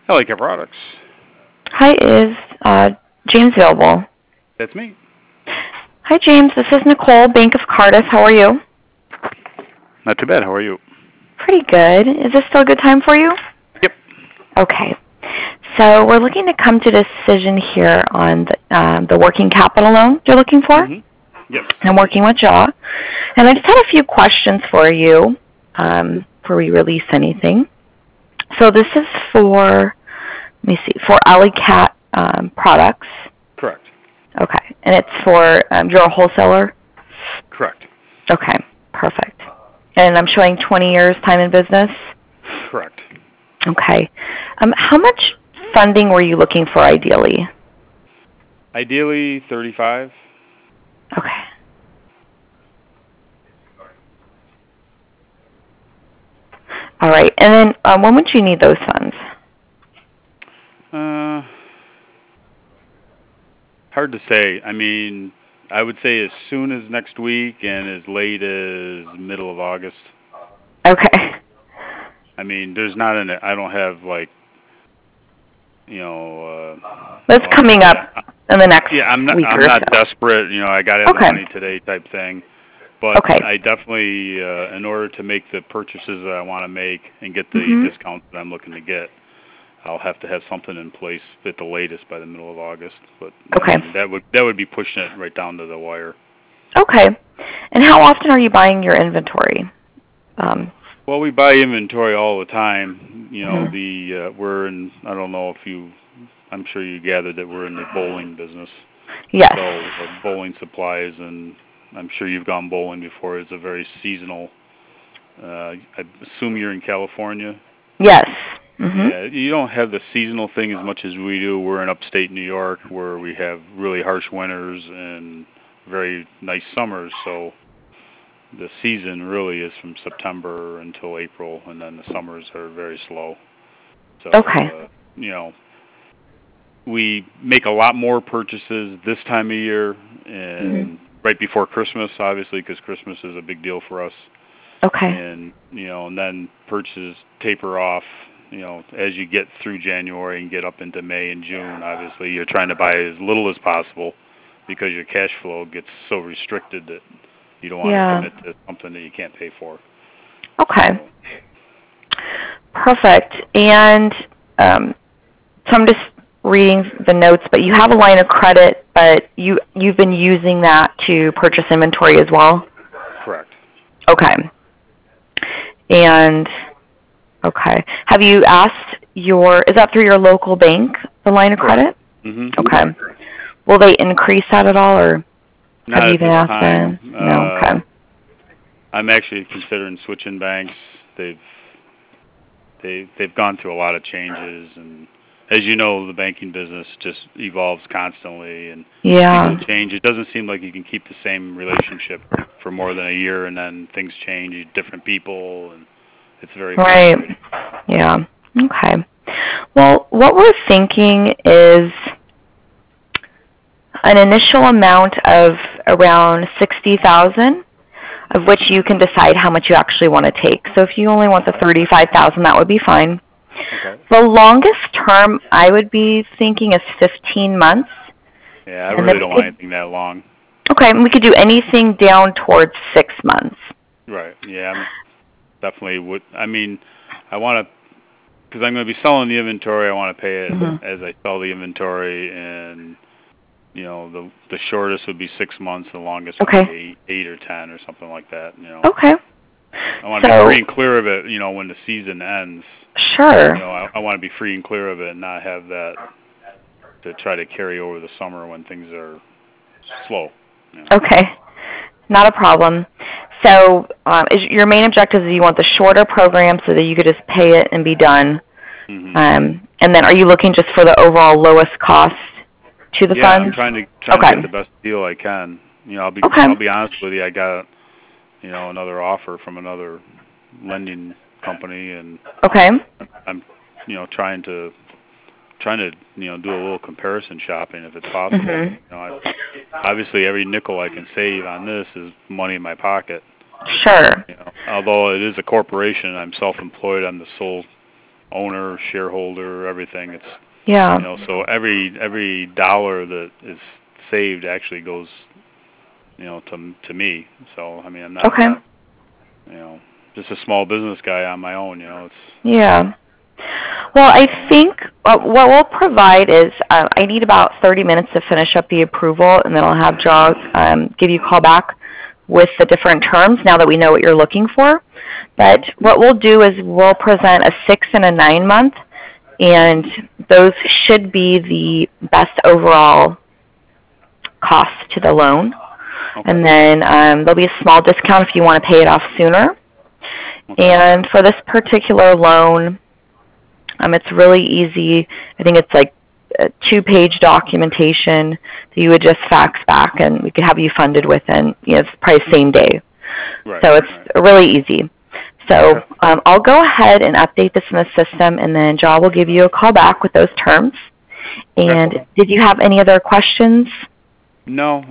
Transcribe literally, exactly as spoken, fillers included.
Helicare Products. Hi, is uh, James available? That's me. Hi, James. This is Nicole, Bank of Cardiff. How are you? Not too bad. How are you? Pretty good. Is this still a good time for you? Yep. Okay. So we're looking to come to a decision here on the, um, the working capital loan you're looking for. Mm-hmm. Yes. I'm working with Jaw. And I just had a few questions for you um, before we release anything. So this is for, let me see, for AliCat um, products. Correct. Okay. And it's for, um, you're a wholesaler? Correct. Okay. Perfect. And I'm showing twenty years time in business? Correct. Okay. Um, how much funding were you looking for ideally? Ideally, thirty-five. Okay. All right. And then um, when would you need those funds? Uh, hard to say. I mean, I would say as soon as next week and as late as middle of August. Okay. I mean, there's not an. I don't have like, you know. Uh, That's well, coming up in the next yeah, I'm not. week I'm or not so. desperate. You know, I got to have Okay. the money today type thing. But Okay. I definitely, uh, in order to make the purchases that I want to make and get the Mm-hmm. discounts that I'm looking to get, I'll have to have something in place at the latest by the middle of August. But Okay. I mean, that would that would be pushing it right down to the wire. Okay. And how often are you buying your inventory? Um, Well, we buy inventory all the time. You know, mm-hmm. the uh, we're in. I don't know if you. I'm sure you gathered that we're in the bowling business. Yes. So uh, bowling supplies, and I'm sure you've gone bowling before. It's a very seasonal. Uh, I assume you're in California. Yes. Mm-hmm. Yeah, you don't have the seasonal thing as much as we do. We're in upstate New York, where we have really harsh winters and very nice summers. So the season really is from September until April, and then the summers are very slow. So, Okay. uh, you know, we make a lot more purchases this time of year and Mm-hmm. right before Christmas, obviously, because Christmas is a big deal for us. Okay. And, you know, and then purchases taper off, you know, as you get through January and get up into May and June. Obviously, you're trying to buy as little as possible because your cash flow gets so restricted that you don't want Yeah. to commit to something that you can't pay for. Okay. So, Perfect. And um, so I'm just reading the notes, but you have a line of credit, but you you've been using that to purchase inventory as well? correct. Okay. And okay. Have you asked your is that through your local bank, the line of Correct. credit? Mhm. Okay. Will they increase that at all, or Not have you at even this asked time. them? No. Uh, Okay. I'm actually considering switching banks. They've they they've gone through a lot of changes, and as you know, the banking business just evolves constantly, and Yeah. people change. It doesn't seem like you can keep the same relationship for more than a year, and then things change. You different people, and it's very Right. frustrating. Yeah. Okay. Well, what we're thinking is an initial amount of around sixty thousand, of which you can decide how much you actually want to take. So if you only want the thirty-five thousand, that would be fine. Okay. The longest term I would be thinking is fifteen months. Yeah, I And then really we don't want could, anything that long. okay, and we could do anything down towards six months. Right. Yeah, I'm definitely would. I mean, I want to because I'm going to be selling the inventory. I want to pay it Mm-hmm. as I sell the inventory, and you know, the the shortest would be six months. The longest would Okay. be eight, eight or ten or something like that. You know, Okay. I want to So, be free and clear of it. You know, when the season ends, sure. you know, I, I want to be free and clear of it, and not have that to try to carry over the summer when things are slow. You know. Okay. Not a problem. So, um, is your main objective is you want the shorter program so that you could just pay it and be done. Mhm. Um, and then, are you looking just for the overall lowest cost to the Yeah, I'm funds? trying to trying Okay. to get the best deal I can. You know, I'll be Okay. I'll be honest with you. I got you know another offer from another lending company, and Okay. I'm you know trying to trying to you know do a little comparison shopping if it's possible. Mhm. You know, I, obviously every nickel I can save on this is money in my pocket. Sure. You know, although it is a corporation, I'm self-employed. I'm the sole owner, shareholder, everything. It's Yeah. you know, so every every dollar that is saved actually goes, you know, to to me. So I mean, I'm not, Okay. you know, just a small business guy on my own. You know, it's Yeah. Well, I think uh, what we'll provide is uh, I need about thirty minutes to finish up the approval, and then I'll have Jaw um, give you a call back with the different terms now that we know what you're looking for. But what we'll do is we'll present a six and a nine month, and those should be the best overall cost to the loan. okay. And then um, there'll be a small discount if you want to pay it off sooner. Okay. And for this particular loan, um, it's really easy. I think it's like a two-page documentation that you would just fax back, and we could have you funded within, you know, it's probably same day. Right. So it's right. really easy. So Okay. um, I'll go ahead and update this in the system, and then Jaw will give you a call back with those terms. And Okay. did you have any other questions? No,